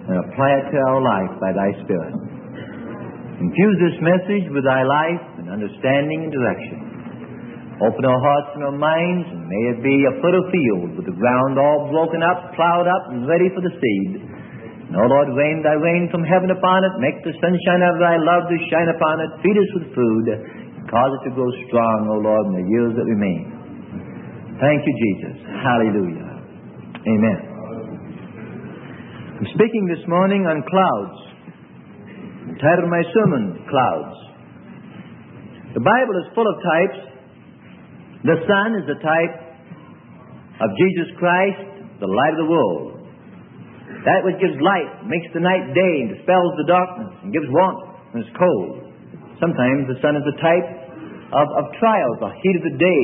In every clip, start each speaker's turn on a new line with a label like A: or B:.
A: and apply it to our life by Thy Spirit. Infuse this message with Thy life and understanding and direction. Open our hearts and our minds, and may it be a fertile field with the ground all broken up, plowed up, and ready for the seed. And, O Lord, rain Thy rain from heaven upon it. Make the sunshine of Thy love to shine upon it. Feed us with food. And cause it to grow strong, O Lord, in the years that remain. Thank you, Jesus. Hallelujah. Amen. I'm speaking this morning on clouds. The title of my sermon, Clouds. The Bible is full of types. The sun is a type of Jesus Christ, the light of the world. That which gives light, makes the night day, and dispels the darkness, and gives warmth when it's cold. Sometimes the sun is a type of trials, the heat of the day.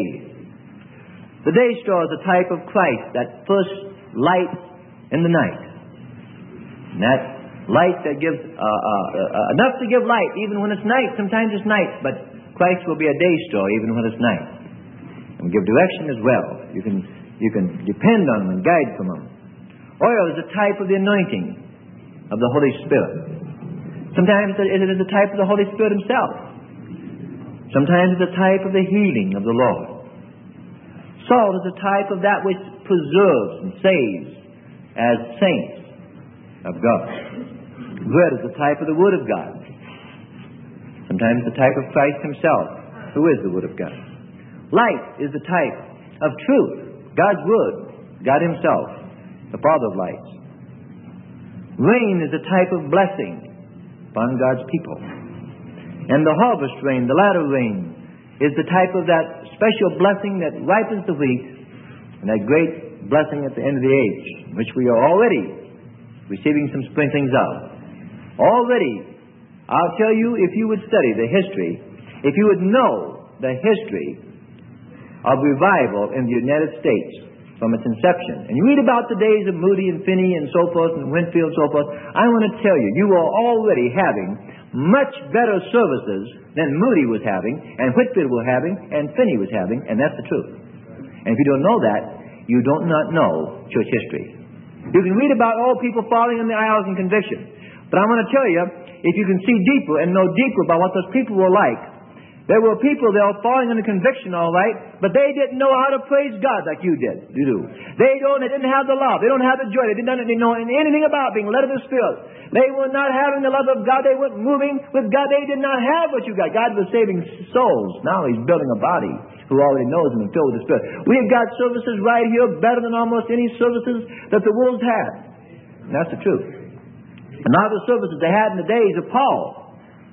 A: The day star is a type of Christ, that first light in the night. And that light that gives enough to give light even when it's night. Sometimes it's night, but Christ will be a day star even when it's night. And give direction as well. You can depend on Him and guide from Him. Oil is a type of the anointing of the Holy Spirit. Sometimes it is a type of the Holy Spirit Himself. Sometimes it's a type of the healing of the Lord. Salt is a type of that which preserves and saves as saints of God. Bread is a type of the Word of God. Sometimes the type of Christ Himself, who is the Word of God. Light is the type of truth, God's Word, God Himself, the Father of lights. Rain is a type of blessing upon God's people. And the harvest rain, the latter rain, is the type of that special blessing that ripens the wheat, and that great blessing at the end of the age, which we are already receiving some sprinklings of. Already, I'll tell you, if you would study the history, if you would know the history of revival in the United States from its inception, and you read about the days of Moody and Finney and so forth, and Winfield and so forth, I want to tell you, you are already having much better services than Moody was having, and Whitfield was having, and Finney was having, and that's the truth. And if you don't know that, you do not know church history. You can read about old people falling in the aisles in conviction, but I want to tell you, if you can see deeper and know deeper about what those people were like, there were people that were falling under conviction, all right, but they didn't know how to praise God like you did. You do. They didn't have the love. They don't have the joy. They didn't know anything about being led of the Spirit. They were not having the love of God. They weren't moving with God. They did not have what you got. God was saving souls. Now He's building a body who already knows Him and filled with the Spirit. We've got services right here better than almost any services that the world's had. And that's the truth. A lot of the services they had in the days of Paul,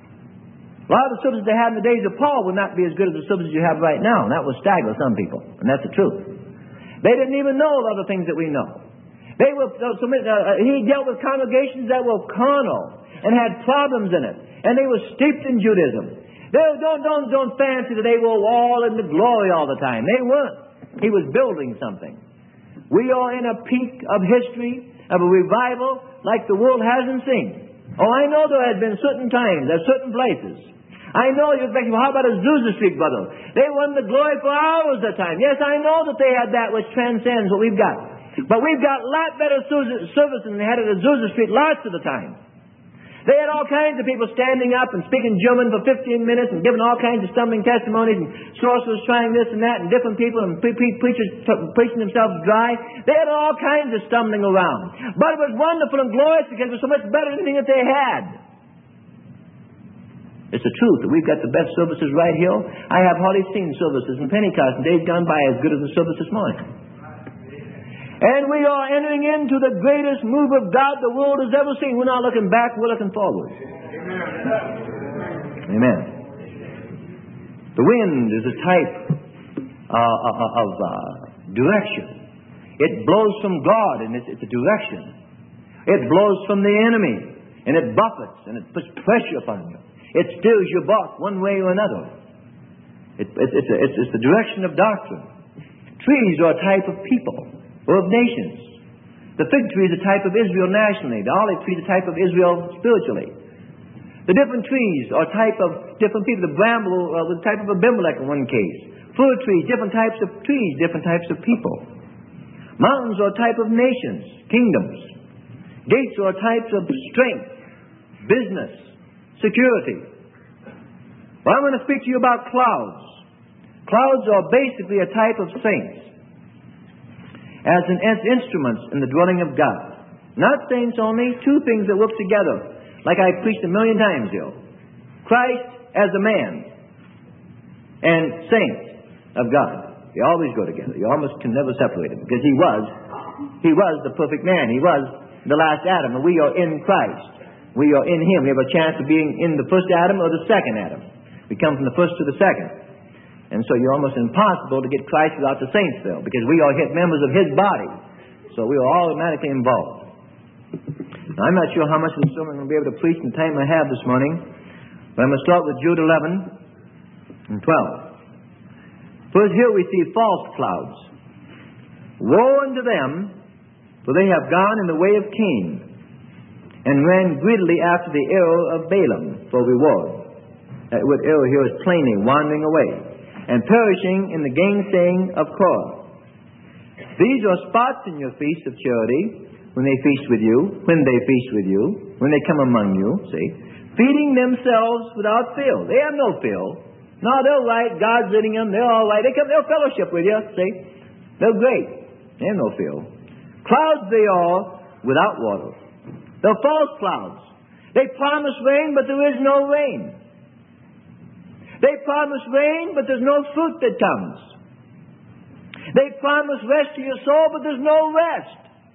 A: a lot of the services they had in the days of Paul would not be as good as the services you have right now. And that will stagger some people. And that's the truth. They didn't even know a lot of things that we know. They were he dealt with congregations that were carnal and had problems in it. And they were steeped in Judaism. Don't fancy that they were all in the glory all the time. They weren't. He was building something. We are in a peak of history, of a revival like the world hasn't seen. Oh, I know there had been certain times, at certain places. I know you're thinking, well, how about Azusa Street, brother? They won the glory for hours at a time. Yes, I know that they had that which transcends what we've got. But we've got a lot better service than they had at Azusa Street lots of the time. They had all kinds of people standing up and speaking German for 15 minutes and giving all kinds of stumbling testimonies, and sorcerers trying this and that, and different people, and preachers preaching themselves dry. They had all kinds of stumbling around. But it was wonderful and glorious because it was so much better than anything that they had. It's the truth that we've got the best services right here. I have hardly seen services in Pentecost in days gone by as good as the service this morning. And we are entering into the greatest move of God the world has ever seen. We're not looking back, we're looking forward. Amen. The wind is a type of direction. It blows from God, and it's a direction. It blows from the enemy, and it buffets, and it puts pressure upon you. It steers your bark one way or another. It's the direction of doctrine. Trees are a type of people or of nations. The fig tree is a type of Israel nationally. The olive tree is a type of Israel spiritually. The different trees are a type of different people. The bramble was a type of Abimelech in one case. Fir trees, different types of trees, different types of people. Mountains are a type of nations, kingdoms. Gates are types of strength, business, security. Well, I'm going to speak to you about clouds. Clouds are basically a type of saints as instruments in the dwelling of God. Not saints only, two things that work together, like I preached a million times here. Christ as a man and saints of God. They always go together. You almost can never separate them, because he was the perfect man. He was the last Adam, and we are in Christ. We are in him. We have a chance of being in the first Adam or the second Adam. We come from the first to the second. And so you're almost impossible to get Christ without the saints there, because we are members of his body. So we are automatically involved. Now, I'm not sure how much of the sermon I'm going to be able to preach in the time I have this morning, but I'm going to start with Jude 11 and 12. First, here we see false clouds. Woe unto them, for they have gone in the way of Cain, and ran greedily after the error of Balaam for reward. That word error here is plainly wandering away, and perishing in the gainsaying of Korah. These are spots in your feast of charity, when they feast with you, when they come among you, see, feeding themselves without fill. They have no fill. No, they're right. God's leading them. They're all right. They'll fellowship with you, see. They're great. They have no fill. Clouds they are without water. They're false clouds. They promise rain, but there is no rain. They promise rain, but there's no fruit that comes. They promise rest to your soul, but there's no rest.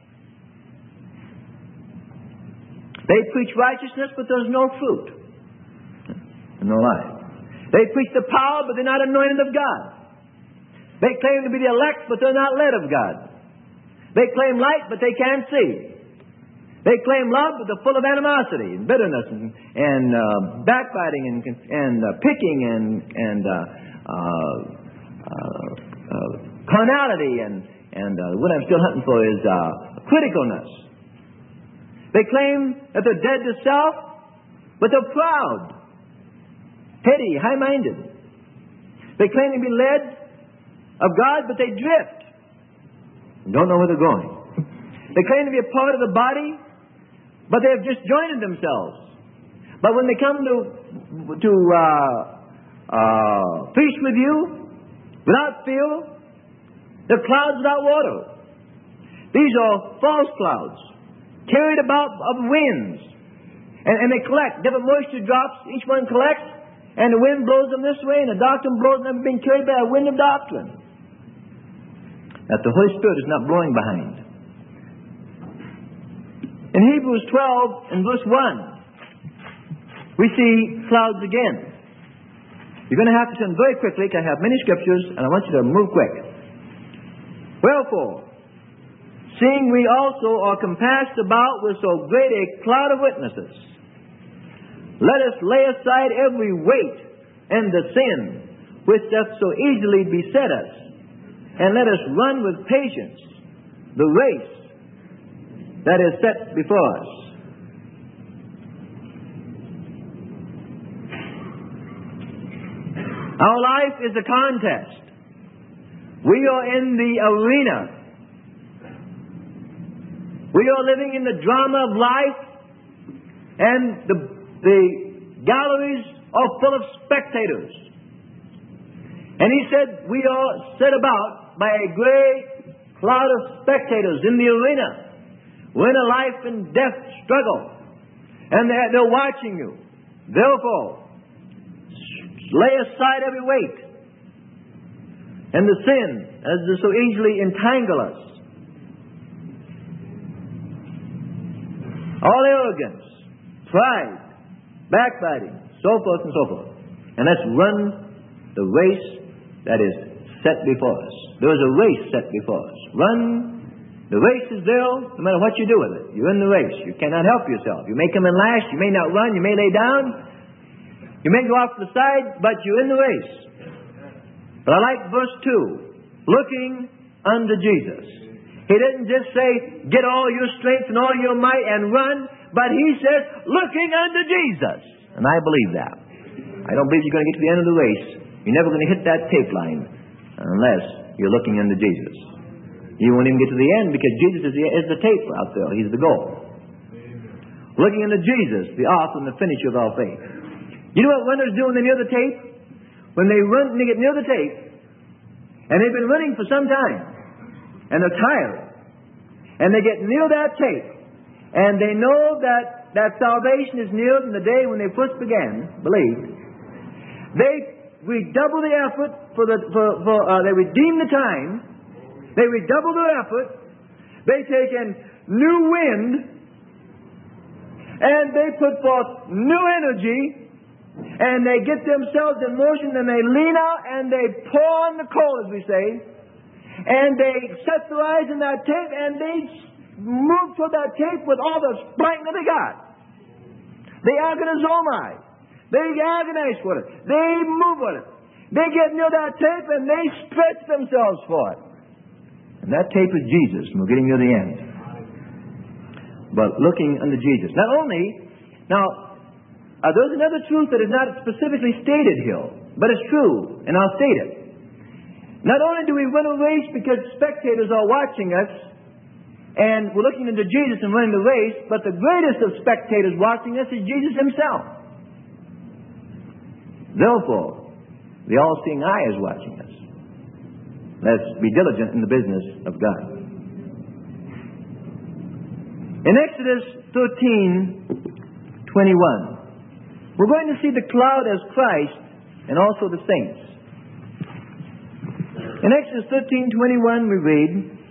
A: They preach righteousness, but there's no fruit. No life. They preach the power, but they're not anointed of God. They claim to be the elect, but they're not led of God. They claim light, but they can't see. They claim love, but they're full of animosity and bitterness and backbiting and picking and carnality and what I'm still hunting for is criticalness. They claim that they're dead to self, but they're proud, heady, high-minded. They claim to be led of God, but they drift and don't know where they're going. They claim to be a part of the body, but they have just joined themselves. But when they come to feast with you, without fuel, they're clouds without water. These are false clouds, carried about of winds. And they collect different moisture drops. Each one collects, and the wind blows them this way, and the doctrine blows them, being carried by a wind of doctrine that the Holy Spirit is not blowing behind. In Hebrews 12 and verse 1, we see clouds again. You're going to have to turn very quickly, because I have many scriptures, and I want you to move quick. Wherefore, seeing we also are compassed about with so great a cloud of witnesses, let us lay aside every weight and the sin which doth so easily beset us, and let us run with patience the race that is set before us. Our life is a contest. We are in the arena. We are living in the drama of life, and the galleries are full of spectators. And he said, we are set about by a great cloud of spectators in the arena. We're in a life and death struggle, and they're watching you. Therefore, lay aside every weight and the sin as does so easily entangle us. All arrogance, pride, backbiting, so forth and so forth. And let's run the race that is set before us. There is a race set before us. Run. The race is there no matter what you do with it. You're in the race. You cannot help yourself. You may come in last. You may not run. You may lay down. You may go off to the side, but you're in the race. But I like verse 2. Looking unto Jesus. He didn't just say, get all your strength and all your might and run, but he says, looking unto Jesus. And I believe that. I don't believe you're going to get to the end of the race. You're never going to hit that tape line unless you're looking unto Jesus. You won't even get to the end, because Jesus is the tape out there. He's the goal. looking unto Jesus, the author and the finisher of our faith. You know what runners do when they're near the tape? When they run, and they get near the tape, and they've been running for some time, and they're tired, and they get near that tape, and they know that salvation is near from the day when they first began, believed. They redouble the effort they redeem the time. They redouble their effort. They take in new wind, and they put forth new energy, and they get themselves in motion, and they lean out, and they pour on the coal, as we say, and they set their eyes in that tape, and they move toward that tape with all the spark that they got. They agonize. They agonize for it. They move with it. They get near that tape, and they stretch themselves for it. And that tape is Jesus, and we're getting near the end. But looking unto Jesus. Not only, now, there's another truth that is not specifically stated here, but it's true, and I'll state it. Not only do we run a race because spectators are watching us, and we're looking into Jesus and running the race, but the greatest of spectators watching us is Jesus Himself. Therefore, the all-seeing eye is watching us. Let's be diligent in the business of God. In Exodus 13:21, we're going to see the cloud as Christ and also the saints. In Exodus 13:21 we read,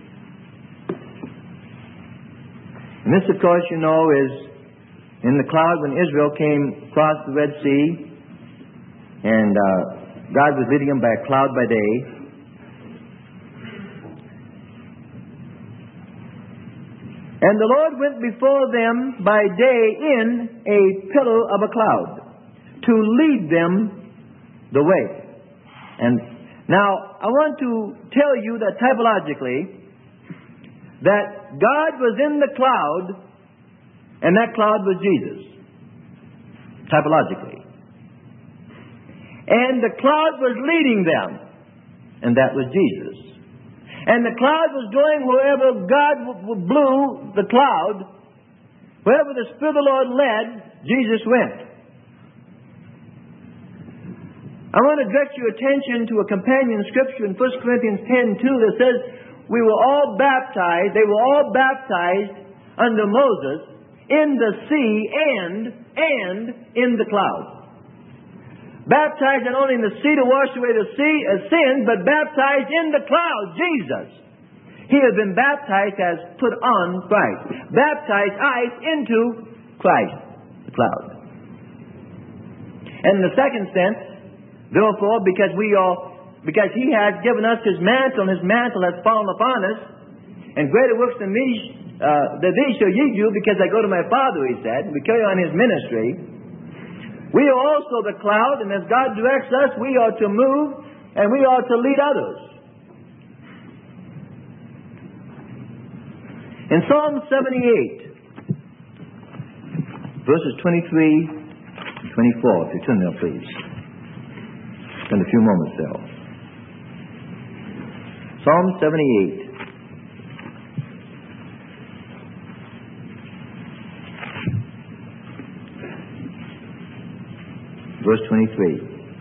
A: and this, of course, you know, is in the cloud when Israel came across the Red Sea, and God was leading them by a cloud by day. And the Lord went before them by day in a pillar of a cloud to lead them the way. And now, I want to tell you that typologically, that God was in the cloud, and that cloud was Jesus. Typologically. And the cloud was leading them, and that was Jesus. And the cloud was going wherever God blew the cloud, wherever the Spirit of the Lord led, Jesus went. I want to direct your attention to a companion scripture in 1 Corinthians 10:2 that says, they were all baptized under Moses in the sea and in the cloud. Baptized not only in the sea to wash away the sins, but baptized in the cloud, Jesus. He has been baptized as put on Christ. Baptized eyes into Christ, the cloud. And in the second sense, therefore, because He has given us His mantle, and His mantle has fallen upon us, and greater works than these shall ye do, because I go to my Father, He said. We carry on His ministry. We are also the cloud, and as God directs us, we are to move, and we are to lead others. In Psalm 78, verses 23 and 24, if you turn there, please. Spend a few moments there. Psalm 78. Verse 23.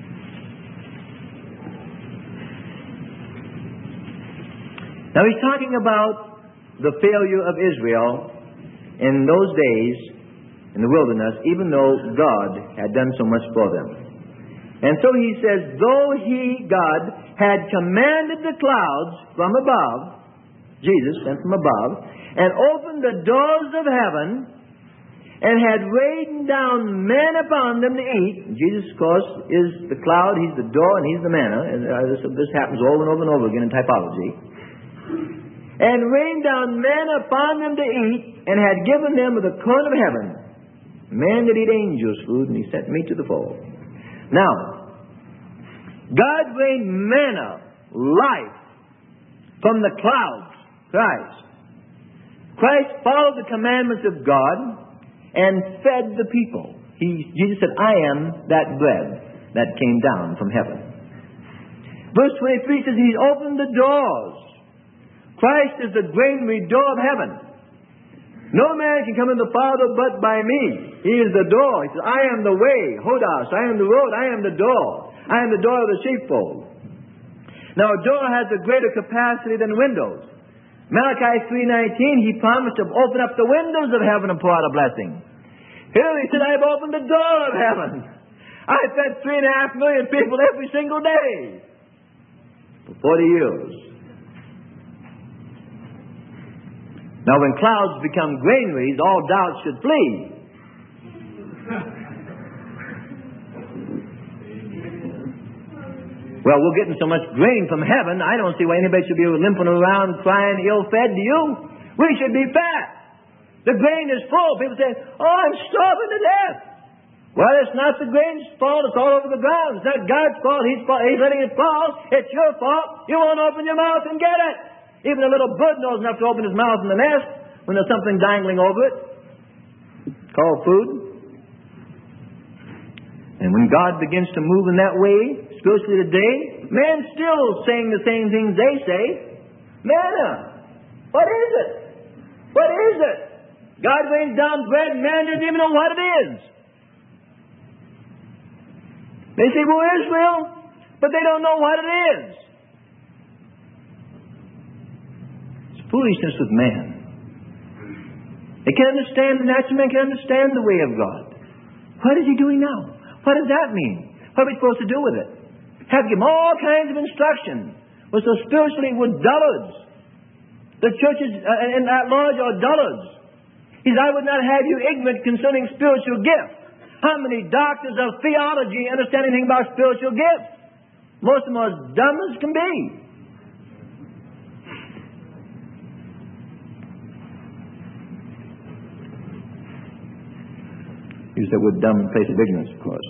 A: Now he's talking about the failure of Israel in those days in the wilderness, even though God had done so much for them. And so he says, though God, had commanded the clouds from above, Jesus sent from above, and opened the doors of heaven, and had rained down manna upon them to eat. Jesus, of course, is the cloud, He's the door, and He's the manna. And this happens over and over and over again in typology. And rained down manna upon them to eat, and had given them of the corn of heaven. Man did eat angels' food, and He sent meat to the fold. Now, God rained manna, life, from the clouds, Christ. Christ followed the commandments of God and fed the people. Jesus said, I am that bread that came down from heaven. Verse 23 says, He's opened the doors. Christ is the granary door of heaven. No man can come to the Father but by me. He is the door. He says, I am the way, Hodos. I am the road. I am the door. I am the door of the sheepfold. Now, a door has a greater capacity than windows. Malachi 3:19, he promised to open up the windows of heaven and pour out a blessing. Here he said, I have opened the door of heaven. I fed 3.5 million people every single day for 40 years. Now, when clouds become granaries, all doubt should flee. Well, we're getting so much grain from heaven, I don't see why anybody should be limping around crying ill-fed, do you? We should be fat. The grain is full. People say, oh, I'm starving to death. Well, it's not the grain's fault. It's all over the ground. It's not God's fault. He's letting it fall. It's your fault. You won't open your mouth and get it. Even a little bird knows enough to open his mouth in the nest when there's something dangling over it called food. And when God begins to move in that way, spiritually today, man's still saying the same things they say. Manna. What is it? What is it? God rains down bread and man doesn't even know what it is. They say, well, Israel, but they don't know what it is. It's foolishness with man. They can't understand, the natural man can't understand the way of God. What is he doing now? What does that mean? What are we supposed to do with it? Have given all kinds of instruction. Well, so spiritually we're dullards. The churches at large are dullards. He said, I would not have you ignorant concerning spiritual gifts. How many doctors of theology understand anything about spiritual gifts? Most of them are as dumb as can be. Use that word dumb in place of ignorance, of course.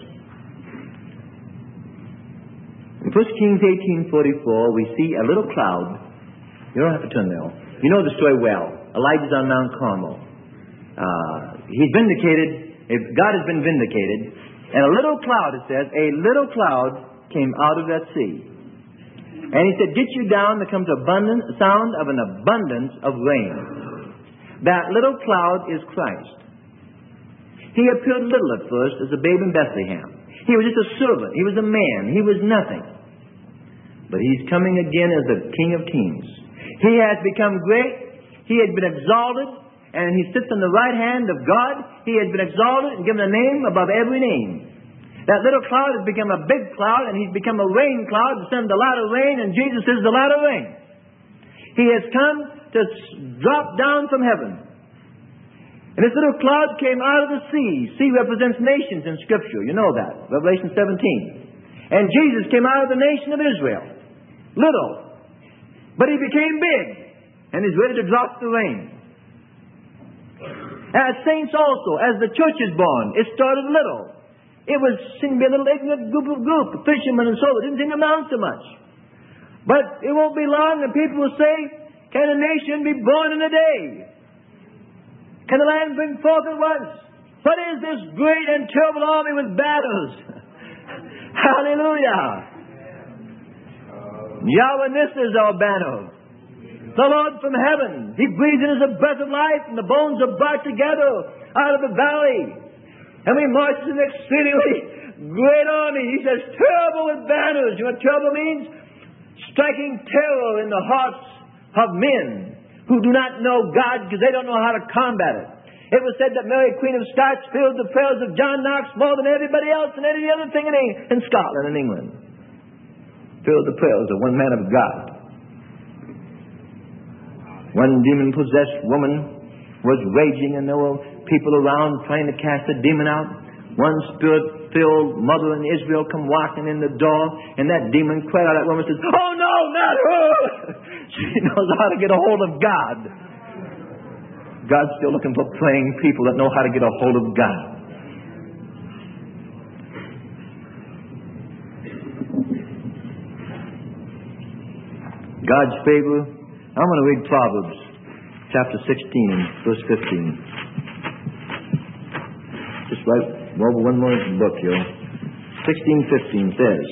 A: In 1 Kings 18:44, we see a little cloud. You don't have to turn there. You know the story well. Elijah's on Mount Carmel. He's vindicated. God has been vindicated. And a little cloud, it says, a little cloud came out of that sea. And he said, get you down, there comes sound of an abundance of rain. That little cloud is Christ. He appeared little at first as a babe in Bethlehem. He was just a servant. He was a man. He was nothing. But he's coming again as the King of Kings. He has become great. He has been exalted. And he sits on the right hand of God. He has been exalted and given a name above every name. That little cloud has become a big cloud, and he's become a rain cloud to send the latter rain, and Jesus is the latter rain. He has come to drop down from heaven. And this little cloud came out of the sea. Sea represents nations in Scripture. You know that. Revelation 17. And Jesus came out of the nation of Israel. Little. But he became big. And he's ready to drop the rain. As saints also, as the church is born, it started little. It was seemed to be a little ignorant group, fishermen and so on. It didn't seem to amount to much. But it won't be long and people will say, can a nation be born in a day? Can the land bring forth at once? What is this great and terrible army with banners? Hallelujah! Yahweh Nissi is our banner. The Lord from heaven. He breathes in us a breath of life, and the bones are brought together out of the valley. And we march in an exceedingly great army. He says, terrible with banners. You know what terrible means? Striking terror in the hearts of men who do not know God because they don't know how to combat it. It was said that Mary, Queen of Scots, filled the prayers of John Knox more than everybody else and any other thing in Scotland and England. Filled the prayers of one man of God. One demon-possessed woman was raging, and there were people around trying to cast the demon out. One spirit-filled mother in Israel come walking in the door, and that demon cried out at that woman and says, oh no, not her! She knows how to get a hold of God. God's still looking for praying people that know how to get a hold of God. God's favor. I'm going to read Proverbs chapter 16 and verse 15. Just right over one more book here. 16:15 says,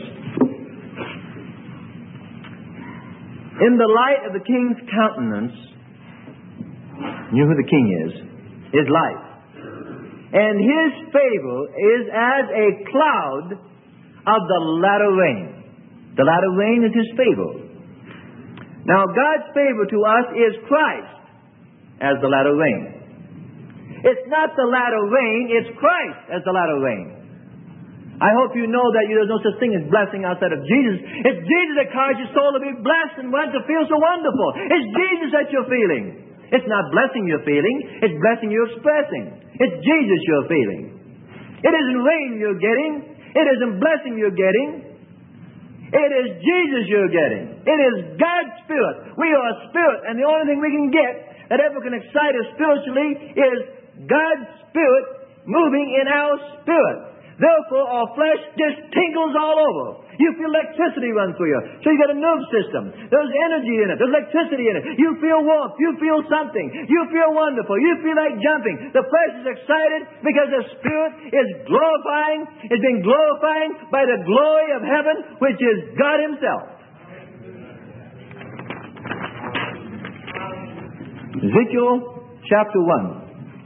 A: in the light of the king's countenance, you know who the king is, is life. And His favor is as a cloud of the latter rain. The latter rain is His favor. Now, God's favor to us is Christ as the latter rain. It's not the latter rain, it's Christ as the latter rain. I hope you know that there's no such thing as blessing outside of Jesus. It's Jesus that causes your soul to be blessed and want to feel so wonderful. It's Jesus that you're feeling. It's not blessing you're feeling, it's blessing you're expressing. It's Jesus you're feeling. It isn't rain you're getting. It isn't blessing you're getting. It is Jesus you're getting. It is God's Spirit. We are a spirit, and the only thing we can get that ever can excite us spiritually is God's Spirit moving in our spirit. Therefore, our flesh just tingles all over. You feel electricity run through you. So you got a nerve system. There's energy in it. There's electricity in it. You feel warmth. You feel something. You feel wonderful. You feel like jumping. The flesh is excited because the Spirit is being glorifying by the glory of heaven, which is God Himself. Ezekiel chapter 1.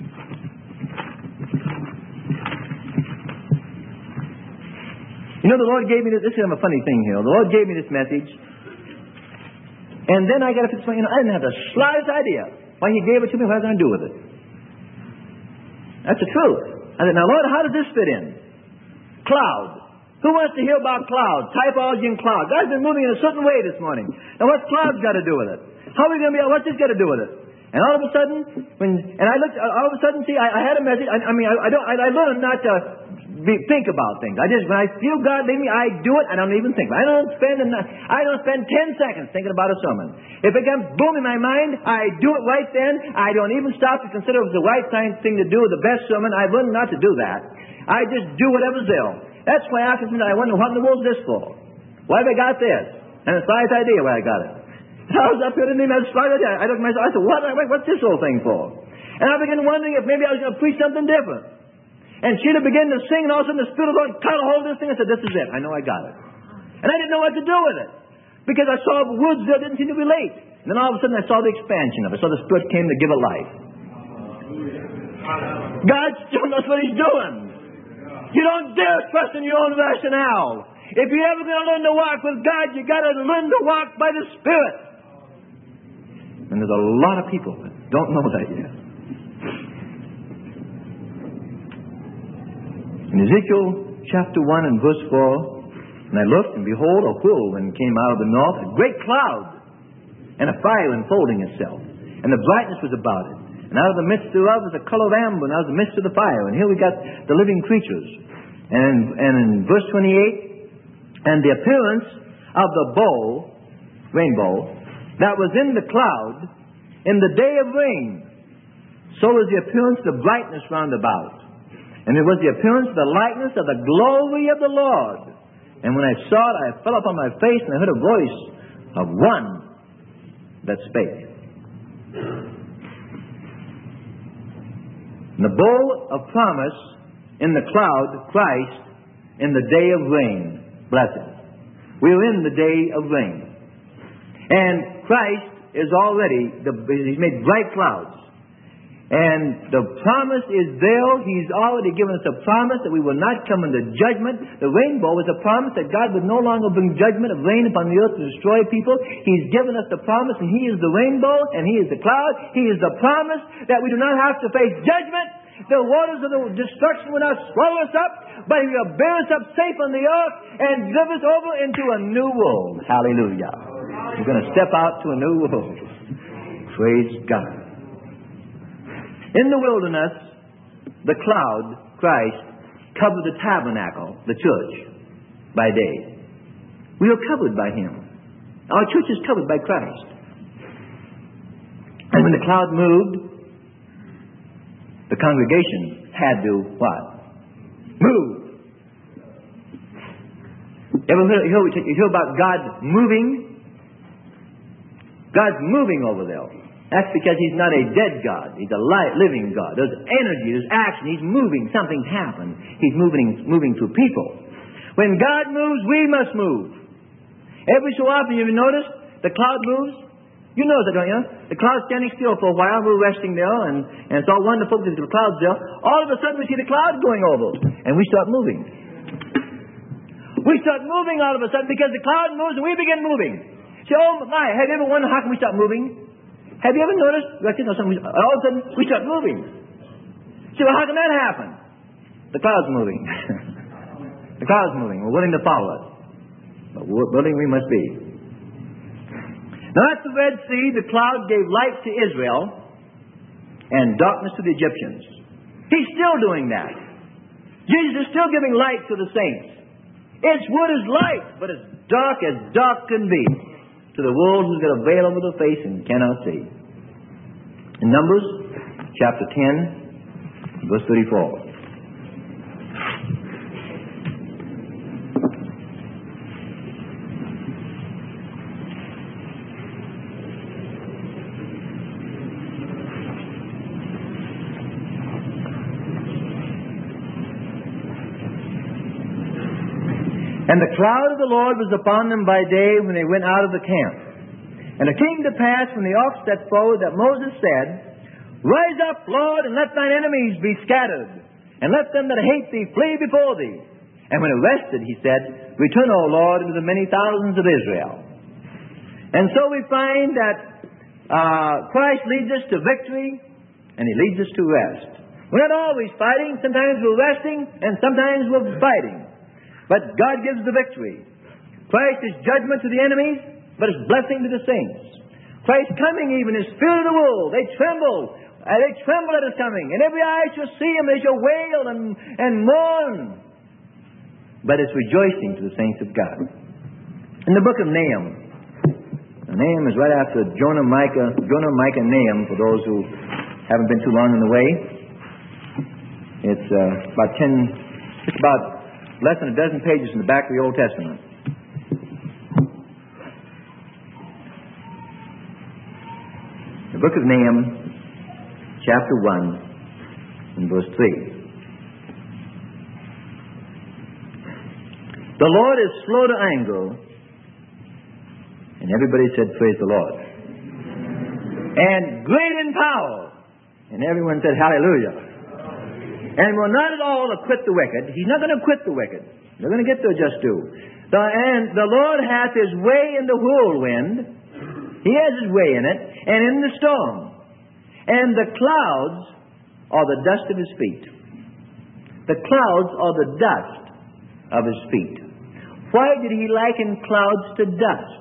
A: You know, the Lord gave me this. This is a funny thing here. The Lord gave me this message, and then I got to explain. I didn't have the slightest idea why He gave it to me, what I was going to do with it. That's the truth. I said, now, Lord, how does this fit in? Cloud. Who wants to hear about clouds? Typology and cloud. God's been moving in a certain way this morning. Now, what's clouds got to do with it? How are we going to be? What's this got to do with it? And all of a sudden, see, I had a message. I learned not to think about things. When I feel God lead me, I do it. I don't even think. I don't spend 10 seconds thinking about a sermon. If it comes boom in my mind, I do it right then. I don't even stop to consider if it's the right thing to do, the best sermon. I've learned not to do that. I just do whatever's there. That's why I wonder, what in the world is this for? Why have I got this? And the slightest idea why I got it. I was up here, didn't even have the slightest idea. I looked at myself, I said, what's this whole thing for? And I began wondering if maybe I was going to preach something different. And Sheila began to sing, and all of a sudden the Spirit of the Lord caught a hold of this thing and said, this is it. I know I got it. And I didn't know what to do with it. Because I saw words that didn't seem to relate. And then all of a sudden I saw the expansion of it. So the Spirit came to give it life. God's showing us what He's doing. You don't dare trust in your own rationale. If you're ever going to learn to walk with God, you got to learn to walk by the Spirit. And there's a lot of people that don't know that yet. In Ezekiel chapter 1 and verse 4, and I looked, and behold, a whirlwind came out of the north, a great cloud, and a fire enfolding itself, and the brightness was about it. And out of the midst thereof was a color of amber, and out of the midst of the fire. And here we got the living creatures. And in verse 28, and the appearance of the rainbow, that was in the cloud in the day of rain, so was the appearance of the brightness round about. And it was the appearance of the likeness of the glory of the Lord. And when I saw it, I fell upon my face, and I heard a voice of one that spake. And the bow of promise in the cloud, Christ, in the day of rain. Blessed. We're in the day of rain. And Christ is already, He's made bright clouds. And the promise is there. He's already given us a promise that we will not come into judgment. The rainbow is a promise that God would no longer bring judgment of rain upon the earth to destroy people. He's given us the promise, and He is the rainbow, and He is the cloud. He is the promise that we do not have to face judgment. The waters of the destruction will not swallow us up, but He will bear us up safe on the earth and give us over into a new world. Hallelujah. We're going to step out to a new world. Praise God. In the wilderness, the cloud, Christ, covered the tabernacle, the church, by day. We are covered by Him. Our church is covered by Christ. And when the cloud moved, the congregation had to what? Move. You hear about God moving? God's moving over there. That's because He's not a dead God. He's a living God. There's energy, there's action. He's moving. Something's happened. He's moving through people. When God moves, we must move. Every so often, you've noticed, the cloud moves, You know that, don't you? The cloud's standing still for a while. We're resting there, and it's all wonderful because the cloud's there. All of a sudden, we see the cloud going over, and we start moving. We start moving all of a sudden because the cloud moves, and we begin moving. Say, oh my, have you ever wondered how can we start moving? Have you ever noticed? All of a sudden, we start moving. Say, well, how can that happen? The cloud's moving. The cloud's moving. We're willing to follow it. But willing we must be. Now at the Red Sea, the cloud gave light to Israel and darkness to the Egyptians. He's still doing that. Jesus is still giving light to the saints. Its wood is light, but it's dark as dark can be to the world who's got a veil over their face and cannot see. In Numbers chapter 10, verse 34. And the cloud of the Lord was upon them by day when they went out of the camp. And it came to pass when the ox set forward that Moses said, Rise up, Lord, and let thine enemies be scattered, and let them that hate thee flee before thee. And when it rested, he said, Return, O Lord, into the many thousands of Israel. And so we find that Christ leads us to victory, and He leads us to rest. We're not always fighting. Sometimes we're resting, and sometimes we're fighting. But God gives the victory. Christ is judgment to the enemies, but it's blessing to the saints. Christ's coming even is fear of the world. They tremble. They tremble at His coming. And every eye shall see Him. They shall wail and mourn. But it's rejoicing to the saints of God. In the book of Nahum. Nahum is right after Jonah, Micah, Nahum, for those who haven't been too long in the way. It's about less than a dozen pages in the back of the Old Testament. The book of Nahum, chapter 1, and verse 3. The Lord is slow to anger. And everybody said, Praise the Lord. And great in power. And everyone said, Hallelujah. And will not at all acquit the wicked. He's not going to acquit the wicked. They're going to get their just due. And the Lord hath His way in the whirlwind. He has His way in it. And in the storm. And the clouds are the dust of His feet. The clouds are the dust of His feet. Why did He liken clouds to dust?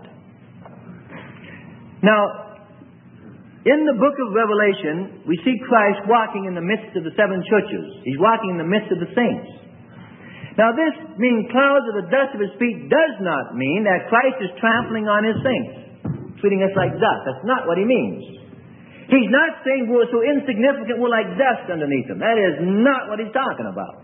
A: Now, in the book of Revelation, we see Christ walking in the midst of the seven churches. He's walking in the midst of the saints. Now this being clouds of the dust of His feet does not mean that Christ is trampling on His saints, treating us like dust. That's not what He means. He's not saying we're so insignificant we're like dust underneath Him. That is not what He's talking about.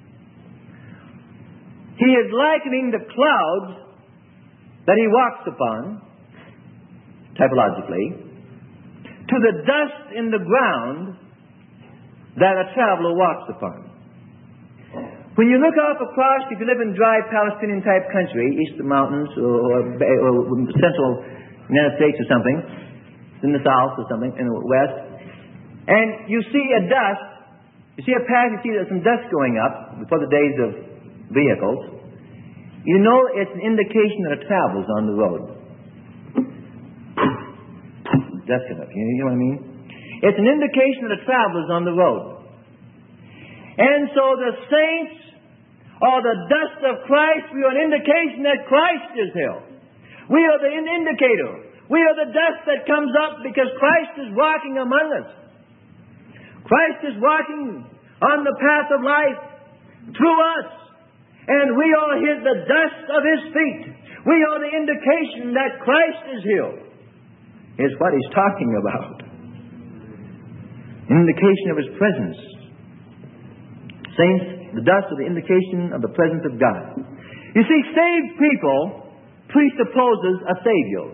A: He is likening the clouds that He walks upon, typologically, to the dust in the ground that a traveler walks upon. When you look off across, if you live in dry Palestinian-type country, east of the mountains or central United States or something, in the south or something, in the west, and you see a dust, you see a path, you see there's some dust going up before the days of vehicles, you know it's an indication that a traveler's on the road. Dust enough. You know what I mean? It's an indication that a traveler's on the road. And so the saints are the dust of Christ. We are an indication that Christ is here. We are the indicator. We are the dust that comes up because Christ is walking among us. Christ is walking on the path of life through us. And we are the dust of His feet. We are the indication that Christ is here. Is what He's talking about. An indication of His presence. Saints, the dust is the indication of the presence of God. You see, saved people presupposes a Savior.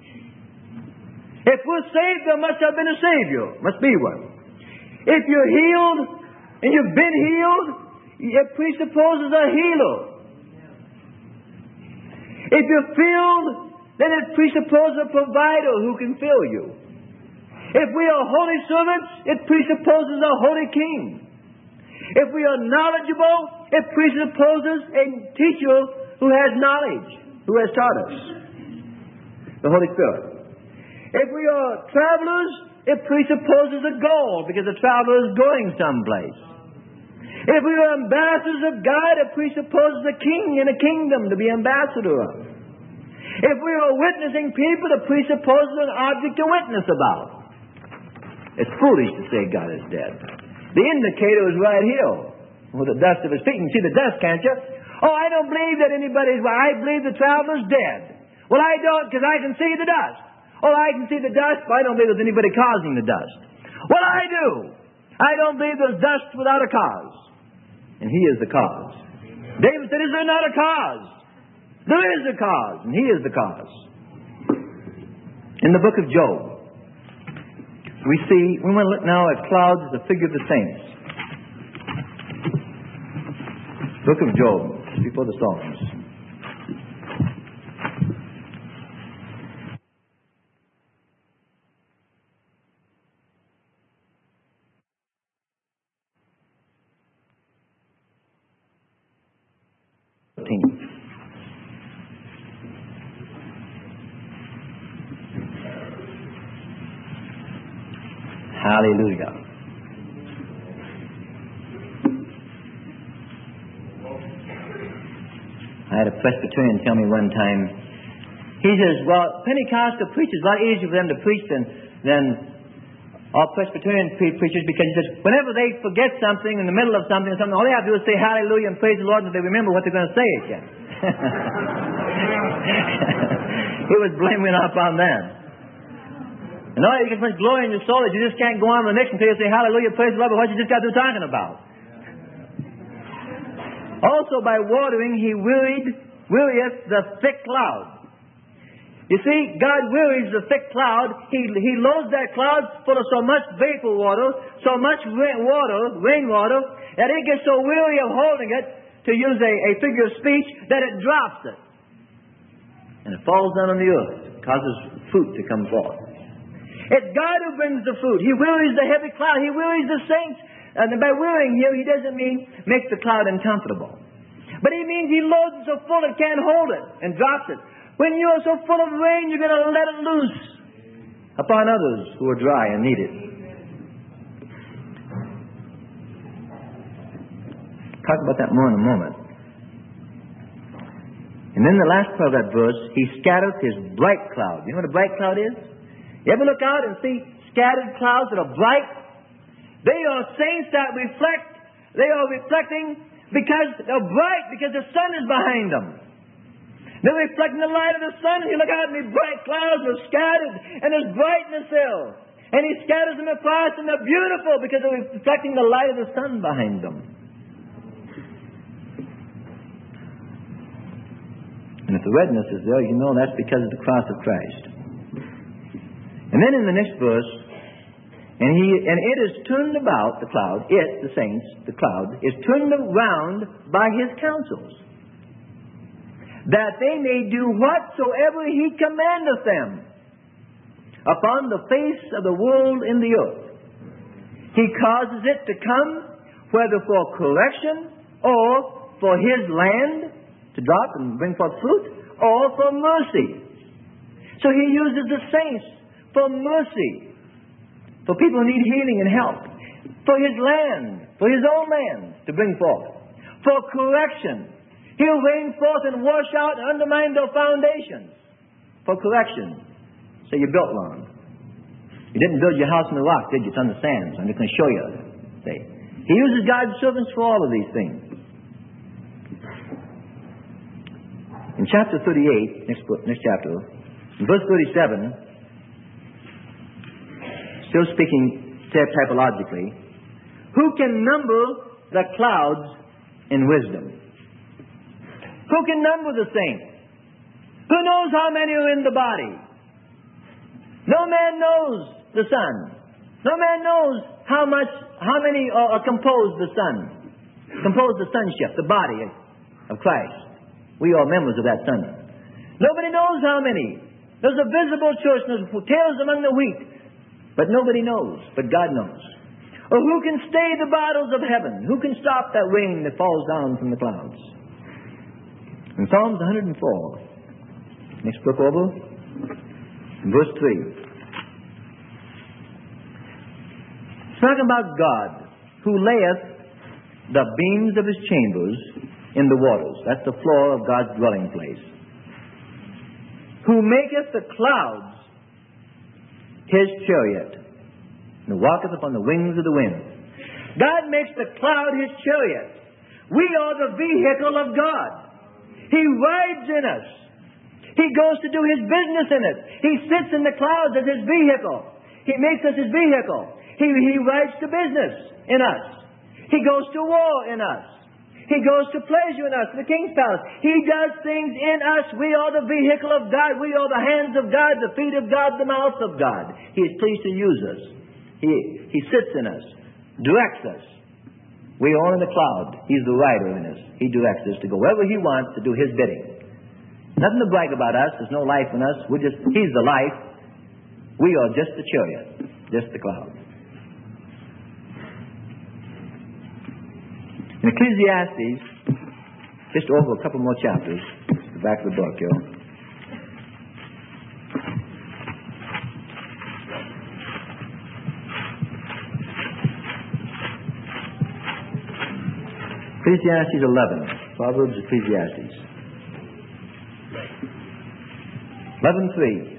A: If we're saved, there must have been a Savior. Must be one. If you're healed and you've been healed, it presupposes a healer. If you're filled then it presupposes a provider who can fill you. If we are holy servants, it presupposes a holy king. If we are knowledgeable, it presupposes a teacher who has knowledge, who has taught us, the Holy Spirit. If we are travelers, it presupposes a goal, because the traveler is going someplace. If we are ambassadors of God, it presupposes a king and a kingdom to be ambassador of. If we are witnessing people, it presupposes an object to witness about. It's foolish to say God is dead. The indicator is right here, with the dust of his feet. You can see the dust, can't you? Oh, I don't believe that anybody's... Well, I believe the traveler's dead. Well, I don't, because I can see the dust. Oh, I can see the dust, but I don't believe there's anybody causing the dust. Well, I do. I don't believe there's dust without a cause. And he is the cause. David said, is there not a cause? There is a cause, and he is the cause. In the book of Job, we want to look now at clouds as a figure of the saints. Book of Job, before the Psalms. Hallelujah. I had a Presbyterian tell me one time, he says, well, Pentecostal preachers, a lot easier for them to preach than all Presbyterian preachers, because he says, whenever they forget something in the middle of something, all they have to do is say hallelujah and praise the Lord, and they remember what they're going to say again. He was blaming up on that. And all you get much glory in your soul that you just can't go on to the next until you say hallelujah, praise the Lord, but what you just got through talking about. Also by watering he wearieth the thick cloud. You see, God wearies the thick cloud. He loads that cloud full of so much vapor water, so much rainwater, that it gets so weary of holding it, to use a figure of speech, that it drops it. And it falls down on the earth, causes fruit to come forth. It's God who brings the fruit. He wearies the heavy cloud. He wearies the saints. And by wearying here, he doesn't mean make the cloud uncomfortable. But he means he loads it so full it can't hold it and drops it. When you're so full of rain, you're going to let it loose upon others who are dry and need it. Talk about that more in a moment. And then the last part of that verse, he scattereth his bright cloud. You know what a bright cloud is? You ever look out and see scattered clouds that are bright? They are saints that reflect. They are reflecting because they're bright, because the sun is behind them. They're reflecting the light of the sun, and you look out and these bright clouds are scattered, and there's brightness there. And he scatters them across, and they're beautiful because they're reflecting the light of the sun behind them. And if the redness is there, you know that's because of the cross of Christ. And then in the next verse, and it is turned about, the cloud, the saints, the cloud, is turned around by his counsels, that they may do whatsoever he commandeth them upon the face of the world in the earth. He causes it to come, whether for correction, or for his land to drop and bring forth fruit, or for mercy. So he uses the saints for mercy, for people who need healing and help, for his land, for his own land to bring forth, for correction. He'll rain forth and wash out and undermine their foundations, for correction. So you built wrong. You didn't build your house in the rock, did you? It's on the sands. I'm just going to show you. See? He uses God's servants for all of these things. In chapter 38, next chapter, in verse 37, still speaking typologically, who can number the clouds in wisdom? Who can number the saints? Who knows how many are in the body? No man knows the sun. No man knows how many are composed the sonship, the body of Christ. We are members of that son. Nobody knows how many. There's a visible church, and there's tares among the wheat. But nobody knows, but God knows. Or who can stay the battles of heaven? Who can stop that rain that falls down from the clouds? In Psalms 104, next book over, in verse 3. It's talking about God, who layeth the beams of his chambers in the waters. That's the floor of God's dwelling place. Who maketh the clouds his chariot, and walketh upon the wings of the wind. God makes the cloud his chariot. We are the vehicle of God. He rides in us. He goes to do his business in it. He sits in the clouds as his vehicle. He makes us his vehicle. He rides to business in us. He goes to war in us. He goes to pleasure in us, the king's palace. He does things in us. We are the vehicle of God. We are the hands of God, the feet of God, the mouth of God. He is pleased to use us. He sits in us, directs us. We are in the cloud. He's the rider in us. He directs us to go wherever he wants to do his bidding. Nothing to brag about us. There's no life in us. He's the life. We are just the chariot, just the cloud. In Ecclesiastes, just over a couple more chapters, the back of the book, yo. Ecclesiastes 11, Proverbs, Ecclesiastes. 11:3.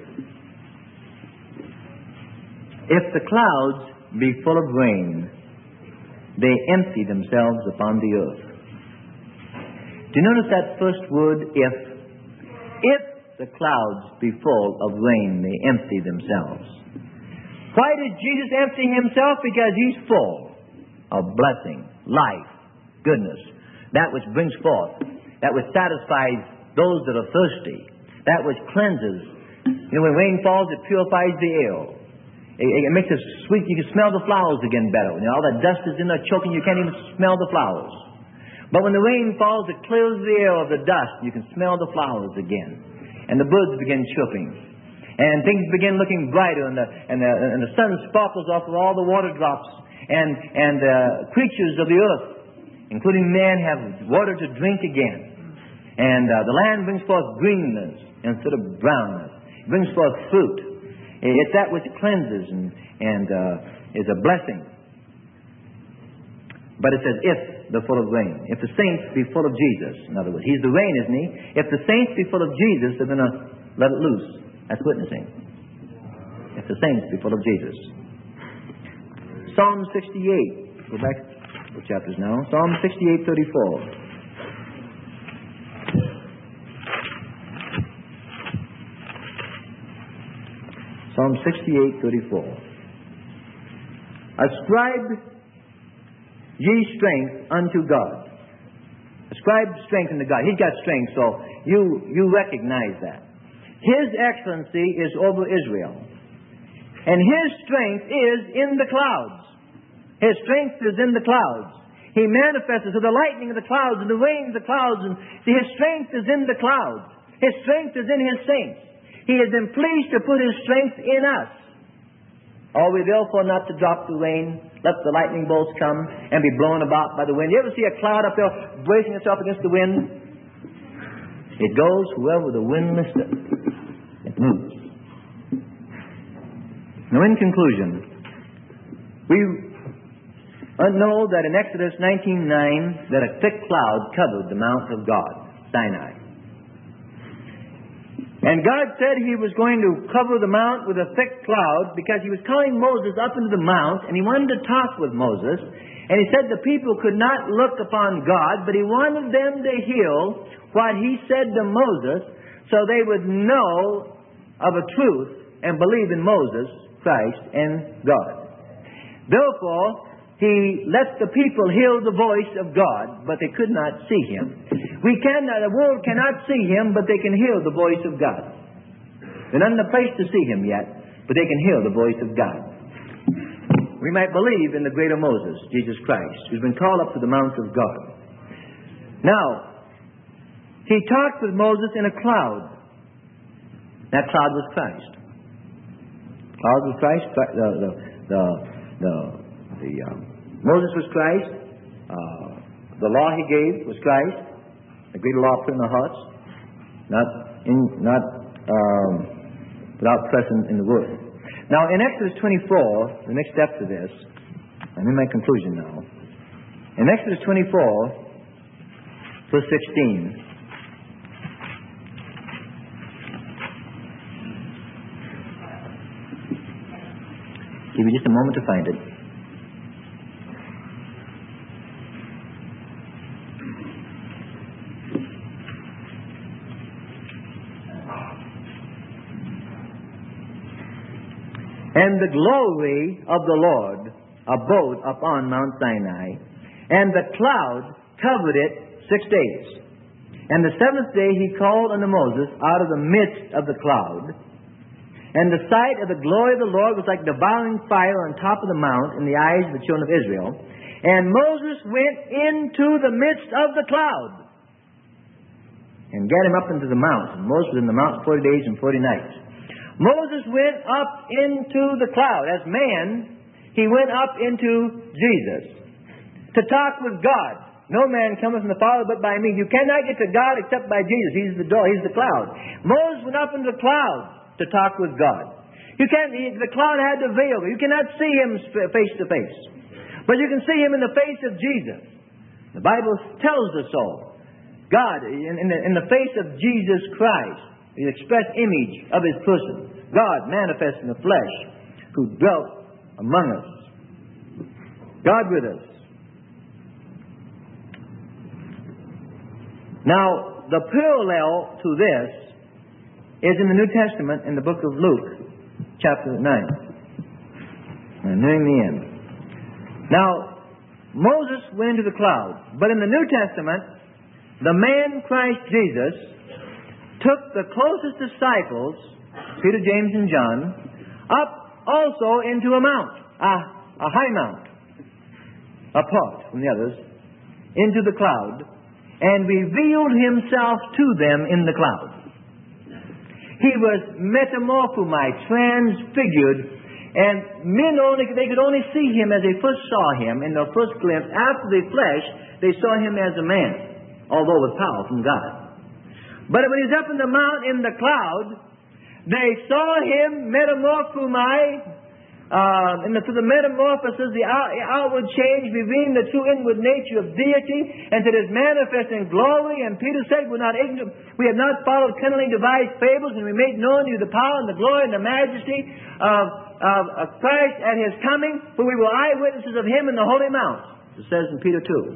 A: If the clouds be full of rain, they empty themselves upon the earth. Do you notice that first word, if? If the clouds be full of rain, they empty themselves. Why did Jesus empty himself? Because he's full of blessing, life, goodness. That which brings forth, that which satisfies those that are thirsty, that which cleanses. You know, when rain falls, it purifies the air. It makes it sweet. You can smell the flowers again better. You know, all that dust is in there choking. You can't even smell the flowers. But when the rain falls, it clears the air of the dust. You can smell the flowers again. And the birds begin chirping. And things begin looking brighter. And the sun sparkles off of all the water drops. And creatures of the earth, including man, have water to drink again. And the land brings forth greenness instead of brownness. It brings forth fruit. It's that which cleanses and is a blessing. But it says, if they're full of rain. If the saints be full of Jesus. In other words, he's the rain, isn't he? If the saints be full of Jesus, they're going to let it loose. That's witnessing. If the saints be full of Jesus. Psalm 68. Go back a couple chapters now. Psalm 68:34. Psalm 68:34. Ascribe ye strength unto God. Ascribe strength unto God. He's got strength, so you recognize that. His excellency is over Israel. And his strength is in the clouds. His strength is in the clouds. He manifests with the lightning of the clouds and the rain of the clouds. And see, his strength is in the clouds. His strength is in his saints. He has been pleased to put his strength in us. Are we therefore not to drop the rain, let the lightning bolts come, and be blown about by the wind? You ever see a cloud up there bracing itself against the wind? It goes wherever the wind listeth. It moves. Now, in conclusion, we know that in Exodus 19:9 that a thick cloud covered the Mount of God, Sinai. And God said he was going to cover the mount with a thick cloud because he was calling Moses up into the mount and he wanted to talk with Moses. And he said the people could not look upon God, but he wanted them to hear what he said to Moses so they would know of a truth and believe in Moses, Christ, and God. Therefore, he let the people hear the voice of God, but they could not see him. The world cannot see him, but they can hear the voice of God. They're not in a place to see him yet, but they can hear the voice of God. We might believe in the greater Moses, Jesus Christ, who's been called up to the Mount of God. Now, he talked with Moses in a cloud. That cloud was Christ. Cloud was Christ. Moses was Christ. The law he gave was Christ. The great law put in our hearts, not without presence in the Word. Now, in Exodus 24, the next step to this, I'm in my conclusion now. In Exodus 24, verse 16. Give me just a moment to find it. And the glory of the Lord abode upon Mount Sinai, and the cloud covered it 6 days. And the seventh day he called unto Moses out of the midst of the cloud. And the sight of the glory of the Lord was like devouring fire on top of the mount in the eyes of the children of Israel. And Moses went into the midst of the cloud and gat him up into the mount. And Moses was in the mount 40 days and 40 nights. Moses went up into the cloud. As man, he went up into Jesus to talk with God. No man cometh from the Father but by me. You cannot get to God except by Jesus. He's the door. He's the cloud. Moses went up into the cloud to talk with God. The cloud had the veil. You cannot see him face to face. But you can see him in the face of Jesus. The Bible tells us so. God, in the face of Jesus Christ, the express image of his person, God manifest in the flesh, who dwelt among us. God with us. Now, the parallel to this is in the New Testament in the book of Luke, chapter 9. I'm nearing the end. Now, Moses went into the cloud, but in the New Testament, the man Christ Jesus took the closest disciples, Peter, James, and John, up also into a mount, a high mount, apart from the others, into the cloud, and revealed himself to them in the cloud. He was metamorphomized, transfigured, and men they could only see him as they first saw him in the first glimpse. After the flesh, they saw him as a man, although with power from God. But when he's up in the mount in the cloud, they saw him metamorphomized, through the metamorphosis, the outward change, revealing the true inward nature of deity, and that is manifest in glory. And Peter said, we have not followed cunningly devised fables, and we made known to you the power and the glory and the majesty of Christ at his coming, for we were eyewitnesses of him in the holy mount, it says in Peter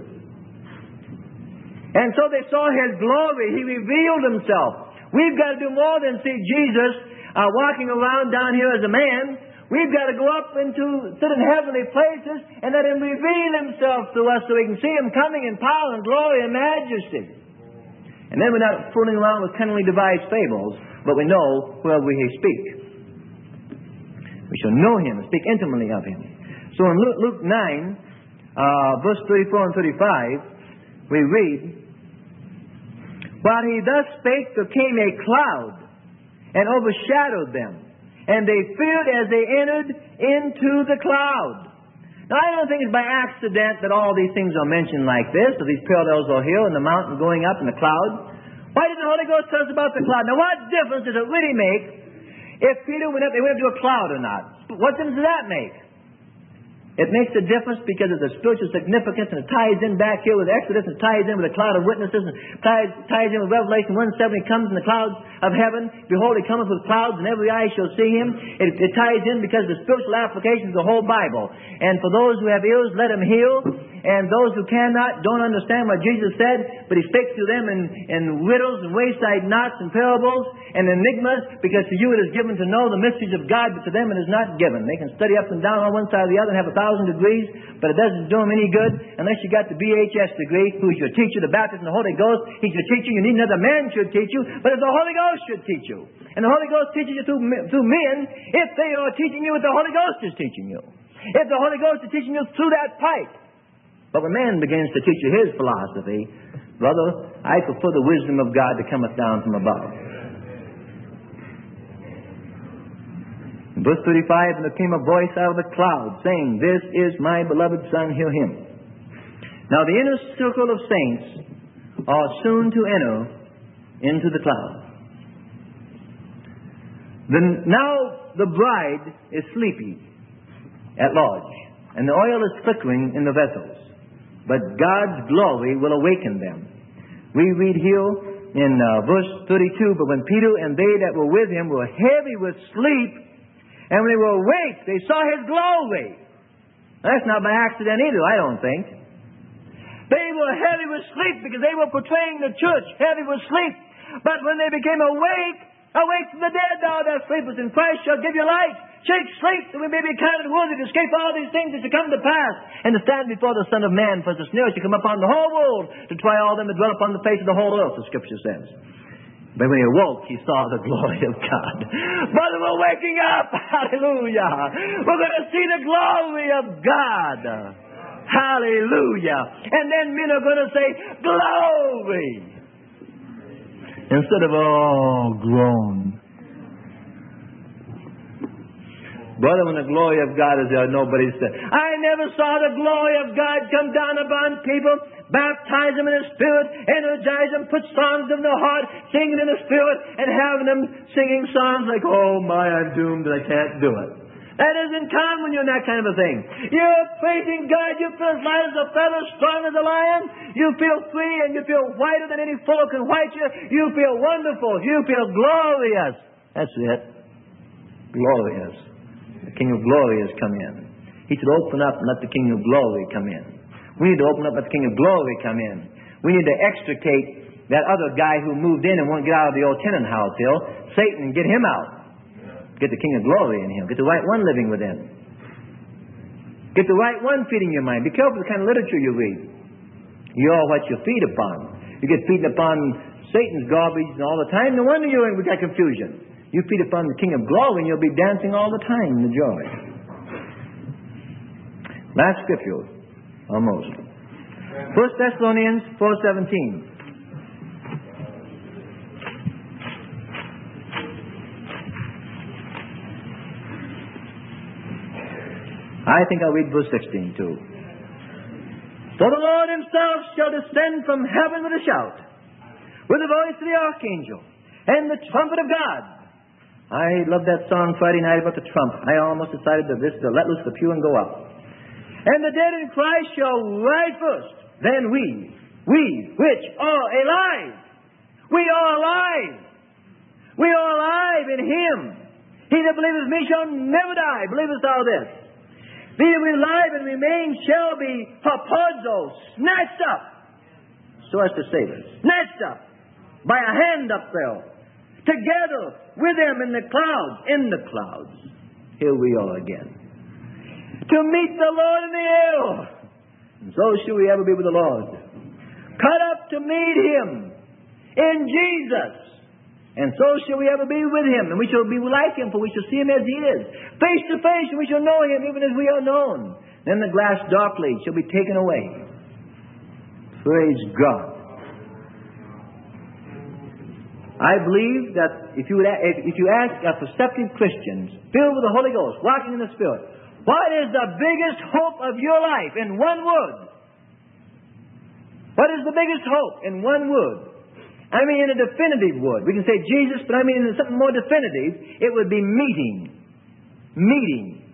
A: 2. And so they saw his glory. He revealed himself. We've got to do more than see Jesus walking around down here as a man. We've got to go up sit in heavenly places and let him reveal himself to us so we can see him coming in power and glory and majesty. And then we're not fooling around with cunningly devised fables, but we know wherever we speak. We shall know him and speak intimately of him. So in Luke 9, verse 34 and 35, we read, while he thus spake, there came a cloud and overshadowed them. And they feared as they entered into the cloud. Now, I don't think it's by accident that all these things are mentioned like this, or these parallels are here, and the mountain going up in the cloud. Why did the Holy Ghost tell us about the cloud? Now, what difference does it really make if Peter went up to a cloud or not? What difference does that make? It makes a difference because of the spiritual significance, and it ties in back here with Exodus, and ties in with a cloud of witnesses, and ties in with Revelation 1:7. He comes in the clouds of heaven. Behold, he cometh with clouds, and every eye shall see him. It ties in because of the spiritual application of the whole Bible. And for those who have ears, let him hear. And those who cannot don't understand what Jesus said, but he speaks to them in riddles and wayside knots and parables and enigmas, because to you it is given to know the mysteries of God, but to them it is not given. They can study up and down on one side or the other and have 1,000 degrees, but it doesn't do them any good unless you got the BHS degree, who's your teacher, the Baptist and the Holy Ghost. He's your teacher. You need another man should teach you, but the Holy Ghost should teach you. And the Holy Ghost teaches you through men if they are teaching you what the Holy Ghost is teaching you. If the Holy Ghost is teaching you through that pipe. But when man begins to teach you his philosophy, brother, I prefer the wisdom of God that cometh down from above. Verse 35, and there came a voice out of the cloud, saying, This is my beloved Son, hear him. Now the inner circle of saints are soon to enter into the cloud. Now the bride is sleepy at large, and the oil is flickering in the vessels. But God's glory will awaken them. We read here in verse 32, But when Peter and they that were with him were heavy with sleep, and when they were awake, they saw his glory. That's not by accident either, I don't think. They were heavy with sleep because they were portraying the church, heavy with sleep. But when they became awake from the dead, thou that sleepest in Christ shall give you light. Shake sleep, that we may be counted worthy to escape all these things that shall come to pass, and to stand before the Son of Man, for the snare shall come upon the whole world, to try all them that dwell upon the face of the whole earth, the Scripture says. But when he awoke, he saw the glory of God. Brother, we're waking up. Hallelujah. We're going to see the glory of God. Hallelujah. And then men are going to say, glory. Instead of, oh, groan. Brother, when the glory of God is there, nobody said, I never saw the glory of God come down upon people, baptize them in the Spirit, energize them, put songs in their heart, singing in the Spirit, and having them singing songs like, oh my, I'm doomed and I can't do it. That isn't common when you're in that kind of a thing. You're praising God, you feel as light as a feather, strong as a lion, you feel free and you feel whiter than any fellow can white you, you feel wonderful, you feel glorious. That's it. Glorious. The King of Glory has come in. He should open up and let the King of Glory come in. We need to open up and let the King of Glory come in. We need to extricate that other guy who moved in and won't get out of the old tenant house hill. Satan, get him out. Get the King of Glory in him. Get the right one living within. Get the right one feeding your mind. Be careful the kind of literature you read. You're what you feed upon. You get feeding upon Satan's garbage all the time. No wonder you're in with that confusion. You feed upon the King of Glory and you'll be dancing all the time in the joy. Last scripture, almost. 1 Thessalonians 4:17. I think I'll read verse 16 too. For the Lord himself shall descend from heaven with a shout, with the voice of the archangel, and the trumpet of God. I love that song Friday night about the trump. I almost decided to let loose the pew and go up. And the dead in Christ shall rise first. Then we which are alive. We are alive. We are alive in him. He that believeth me shall never die. Believest thou this? These that we alive and remain shall be harpazo, snatched up. So as to save us. Snatched up by a hand up there. Together with them in the clouds. Here we are again. To meet the Lord in the air. And so shall we ever be with the Lord. Cut up to meet him in Jesus. And so shall we ever be with him. And we shall be like him, for we shall see him as he is. Face to face, and we shall know him even as we are known. Then the glass darkly shall be taken away. Praise God. I believe that if you ask a perceptive Christians, filled with the Holy Ghost, walking in the Spirit, what is the biggest hope of your life? In one word. What is the biggest hope? In one word. I mean in a definitive word. We can say Jesus, but I mean in something more definitive. It would be meeting. Meeting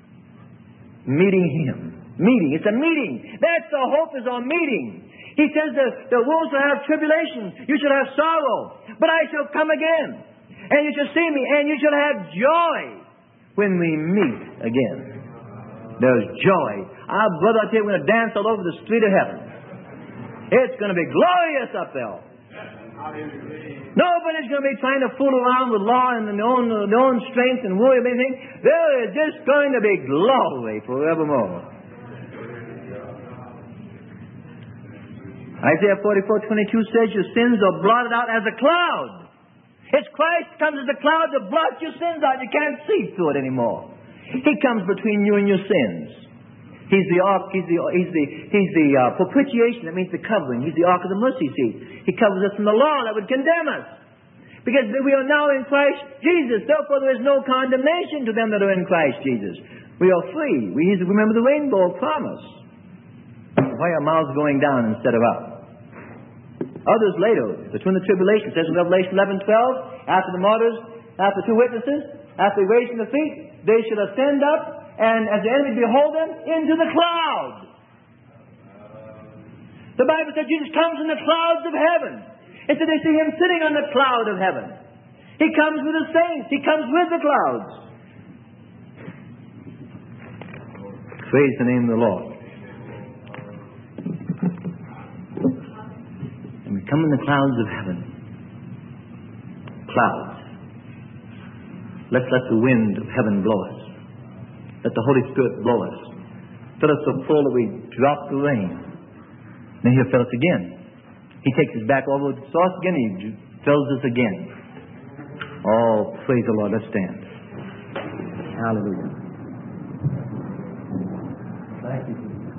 A: him. Meeting. It's a meeting. That's the hope, is our meeting. He says the world shall have tribulation. You shall have sorrow. But I shall come again. And you shall see me. And you shall have joy when we meet again. There's joy. Our brother, I tell you, we're going to dance all over the street of heaven. It's going to be glorious up there. Nobody's going to be trying to fool around with law and their own strength and worry about anything. There is just going to be glory forevermore. Isaiah 44:22 says your sins are blotted out as a cloud. It's Christ comes as a cloud to blot your sins out. You can't see through it anymore. He comes between you and your sins. He's the propitiation. That means the covering. He's the ark of the mercy seat. He covers us from the law that would condemn us. Because we are now in Christ Jesus. Therefore, there is no condemnation to them that are in Christ Jesus. We are free. We need to remember the rainbow promise. Why are mouths going down instead of up? Others later, between the tribulation, it says in Revelation 11:12, after the martyrs, after 2 witnesses, after raising the feet, they shall ascend up, and as the enemy behold them, into the clouds. The Bible said Jesus comes in the clouds of heaven. It said they see Him sitting on the cloud of heaven. He comes with the saints. He comes with the clouds. Praise the name of the Lord. And we come in the clouds of heaven. Clouds. Let's let the wind of heaven blow us. Let the Holy Spirit blow us. Fill us so full that we drop the rain. Then He'll fill us again. He takes us back over the source again. He fills us again. Oh, praise the Lord. Let's stand. Hallelujah. Thank you, Jesus.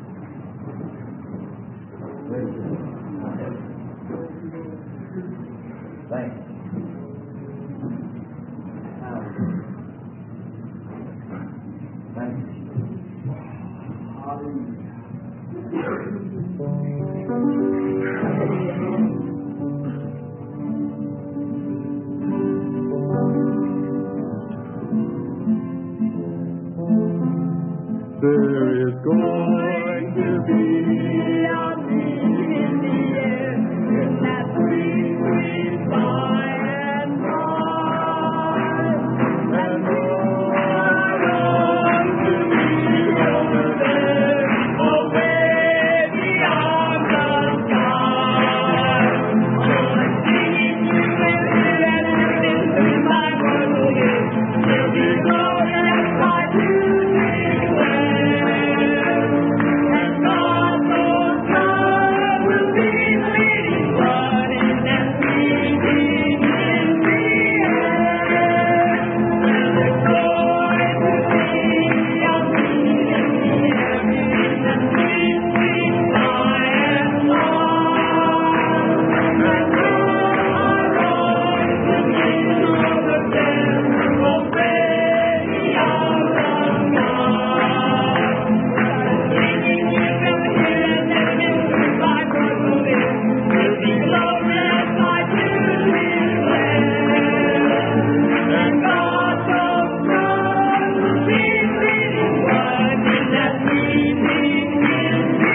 A: Praise the Lord. Thank you. Hallelujah. Thank you. Hallelujah.
B: There is going to be a meeting in the air, in that sweet, sweet by and by. And all are going to be over there, away beyond the sky. So I'm singing to Him and listening to my word will give. Will be glorious by music well. And God knows God will be leading one in that meeting in the air. There's going to be a meeting in the air, in the sweet, sweet by and by. And all are going to be over there, away beyond the sky. Singing you from here and listening to my word will be glorious by music well. And God knows God will be leading one in that meeting in the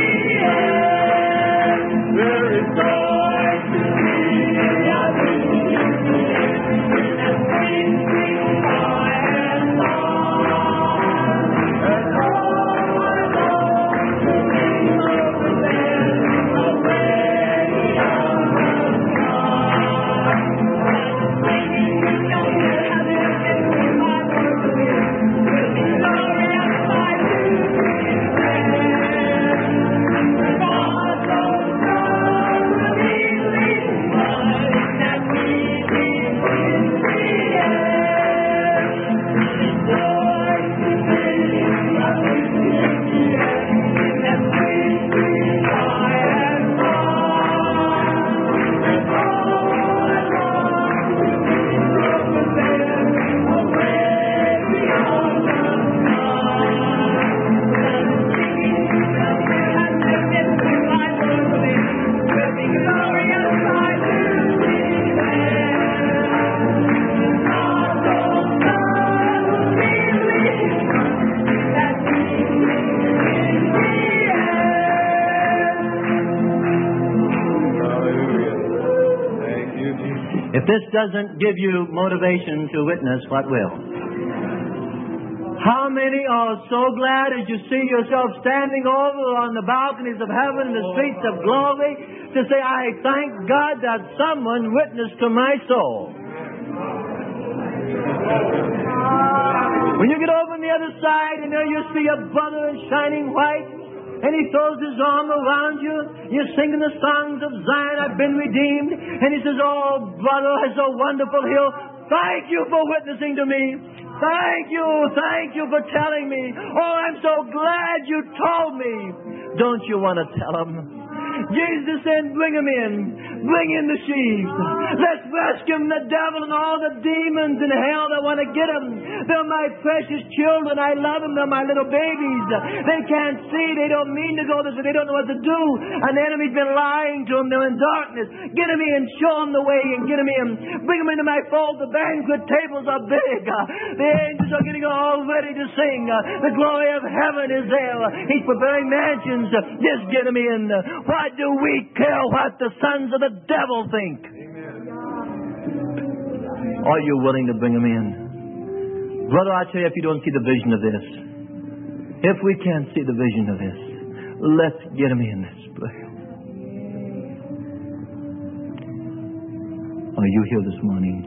B: air. There is going to be a meeting in the air, in that sweet, sweet by and by. And all are going to be over there, away beyond the sky. Singing you from here and listening to my word will be glorious by music well. And God knows God will be leading one in that meeting in the air. It's going to be a meeting in the air, in that sweet, sweet by and by. And all are going to be over there, away beyond the sky. Singing you from here and listening to my word will be glorious by music well. God knows God will be leading one in that meeting in the air.
C: Hallelujah. Thank you, Jesus.
A: If this doesn't give you motivation to witness, what will? How many are so glad as you see yourself standing over on the balconies of heaven and the streets of glory to say, I thank God that someone witnessed to my soul. When you get over on the other side and there you see a brother in shining white, and he throws his arm around you, you're singing the songs of Zion, I've been redeemed, and he says, oh, brother, it's a wonderful hill. Thank you for witnessing to me. Thank you for telling me. Oh, I'm so glad you told me. Don't you want to tell him? Jesus said, bring him in. Bring in the sheaves. Let's rescue the devil and all the demons in hell that want to get them. They're my precious children. I love them. They're my little babies. They can't see. They don't mean to go this way. They don't know what to do. An enemy's been lying to them. They're in darkness. Get them in. Show them the way and get them in. Bring them into my fold. The banquet tables are big. The angels are getting all ready to sing. The glory of heaven is there. He's preparing mansions. Just get them in. Why do we care what the sons of the devil think? Are you willing to bring them in? Brother, I tell you, if you don't see the vision of this, if we can't see the vision of this, let's get them in. Let's pray. Are you here this morning?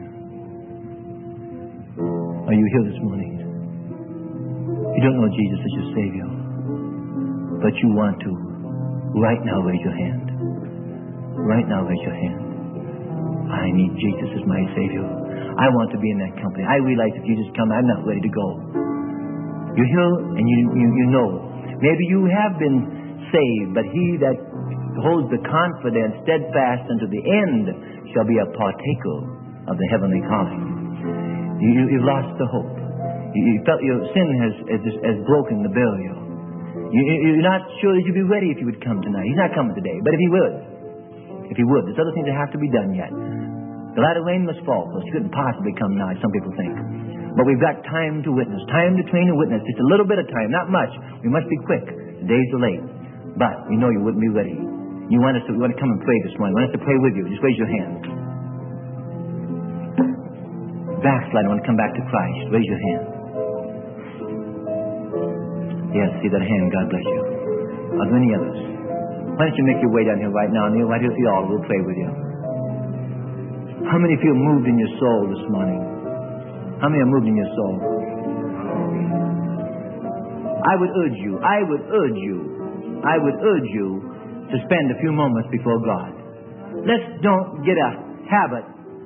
A: Are you here this morning? You don't know Jesus as your Savior, but you want to. Right now, raise your hand. Right now, raise your hand. I need Jesus as my Savior. I want to be in that company. I realize if Jesus comes, I'm not ready to go. You're here and you know. Maybe you have been saved, but he that holds the confidence steadfast unto the end shall be a partaker of the heavenly calling. You've lost the hope. You felt your sin has broken the barrier. You're not sure that you'd be ready if he would come tonight. He's not coming today, but if he would, there's other things that have to be done yet. The latter rain must fall, so he couldn't possibly come now, some people think. But we've got time to witness, time to train and witness. Just a little bit of time, not much. We must be quick. The days are late. But we know you wouldn't be ready. We want to come and pray this morning. We want us to pray with you. Just raise your hand. Backslide, I want to come back to Christ. Raise your hand. Yes, see that hand. God bless you. Are there any others? Why don't you make your way down here right now, kneel right here at the altar. We'll pray with you. How many feel moved in your soul this morning? How many are moved in your soul? I would urge you to spend a few moments before God. Let's don't get a habit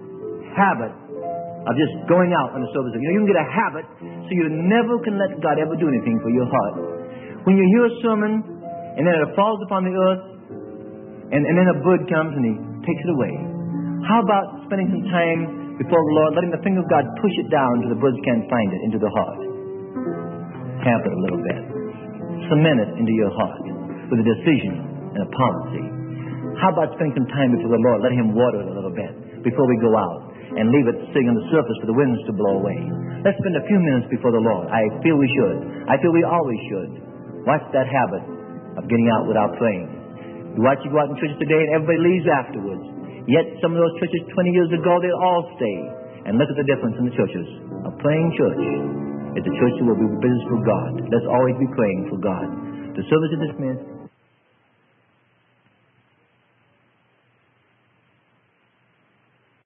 A: of just going out on the service. You can get a habit so you never can let God ever do anything for your heart. When you hear a sermon and then it falls upon the earth and then a bird comes and he takes it away. How about spending some time before the Lord, letting the finger of God push it down so the birds can't find it into the heart? Tap it a little bit. Cement it into your heart with a decision and a policy. How about spending some time before the Lord, let him water it a little bit before we go out and leave it sitting on the surface for the winds to blow away? Let's spend a few minutes before the Lord. I feel we should. I feel we always should. Watch that habit of getting out without praying. You watch you go out in churches today and everybody leaves afterwards. Yet some of those churches 20 years ago, they all stay. And look at the difference in the churches. A praying church is a church that will be business for God. Let's always be praying for God. The service is dismissed.